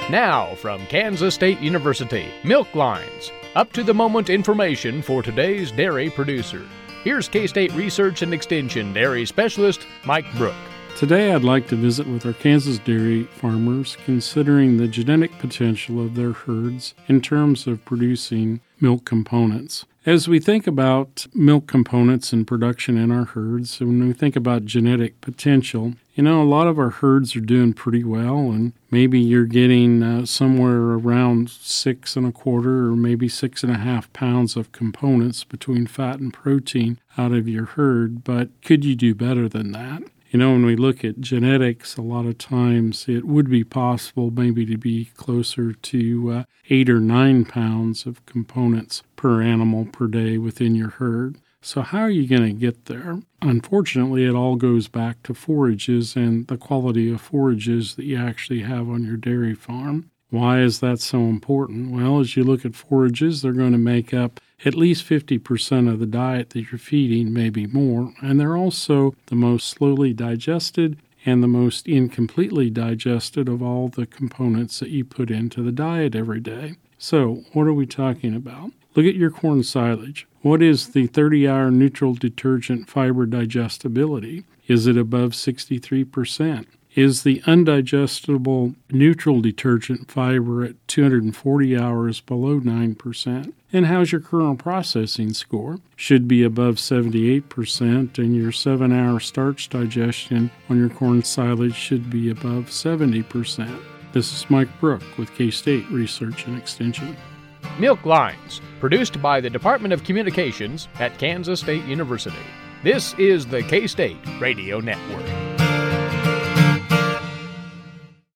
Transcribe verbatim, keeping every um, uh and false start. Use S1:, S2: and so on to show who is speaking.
S1: Now, from Kansas State University, Milk Lines, up-to-the-moment information for today's dairy producer. Here's K-State Research and Extension Dairy Specialist Mike Brook.
S2: Today I'd like to visit with our Kansas dairy farmers considering the genetic potential of their herds in terms of producing milk components. As we think about milk components and production in our herds, when we think about genetic potential, you know, a lot of our herds are doing pretty well, and maybe you're getting uh, somewhere around six and a quarter or maybe six and a half pounds of components between fat and protein out of your herd, but could you do better than that? You know, when we look at genetics, a lot of times it would be possible maybe to be closer to uh, eight or nine pounds of components per animal per day within your herd. So how are you going to get there? Unfortunately, it all goes back to forages and the quality of forages that you actually have on your dairy farm. Why is that so important? Well, as you look at forages, they're going to make up at least fifty percent of the diet that you're feeding, maybe more, and they're also the most slowly digested and the most incompletely digested of all the components that you put into the diet every day. So, what are we talking about? Look at your corn silage. What is the thirty-hour neutral detergent fiber digestibility? Is it above sixty-three percent? Is the undigestible neutral detergent fiber at two hundred forty hours below nine percent? And how's your kernel processing score? Should be above seventy-eight percent, and your seven-hour starch digestion on your corn silage should be above seventy percent. This is Mike Brook with K-State Research and Extension.
S1: Milk Lines, produced by the Department of Communications at Kansas State University. This is the K-State Radio Network.